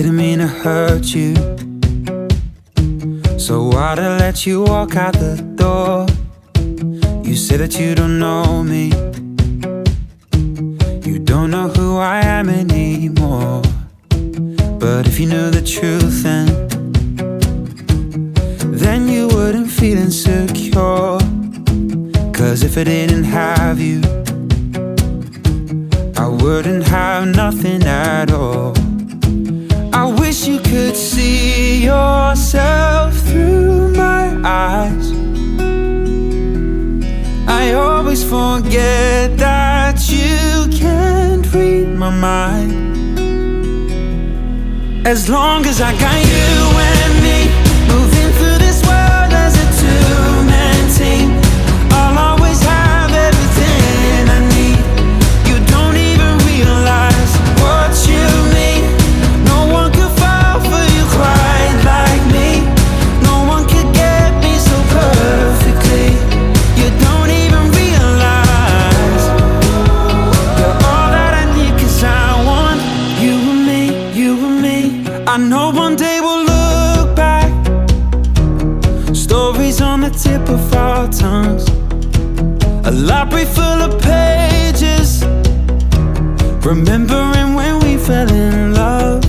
didn't mean to hurt you, so why'd I let you walk out the door? You say that you don't know me, you don't know who I am anymore. But if you knew the truth then you wouldn't feel insecure. Cause if I didn't have you, I wouldn't have nothing at all. I wish you could see yourself through my eyes. I always forget that you can't read my mind. As long as I got you and me, moving through this world as a two-man team, I'll always have everything I need. You don't even realize what you mean. No one could fall for you quite like me. No one could get me so perfectly. You don't even realize you're all that I need, cause I want you and me, you and me. I know one day we'll look back, stories on the tip of our tongues, a library full of pages, remembering when we fell in love.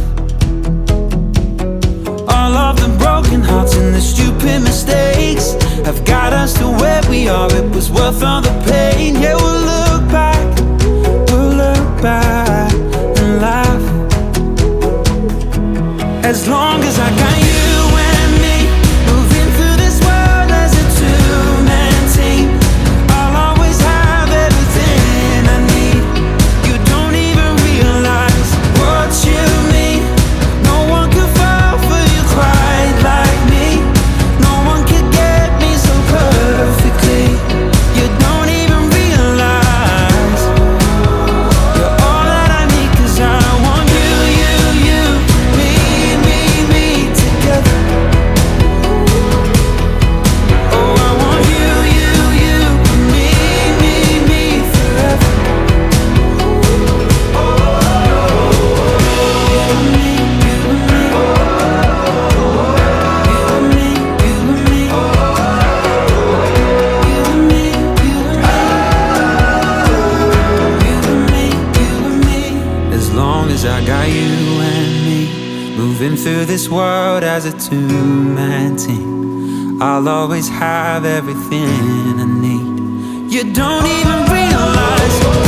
All of the broken hearts and the stupid mistakes have got us to where we are. It was worth all the pain. Yeah, we'll look back and laugh. As long as I got you and me, moving through this world as a two-man team, I'll always have everything I need. You don't even realize what you mean. No one could fall for you quite like me. No one could get me so perfectly. You don't even realize you're all that I need, cause I want you, me together. Oh, I want you, me forever. You and me, you and me. You and me, you and me. You and me, you and me. You and me. As long as I got you and me, moving through this world as a two-man team, I'll always have everything I need. You don't even realize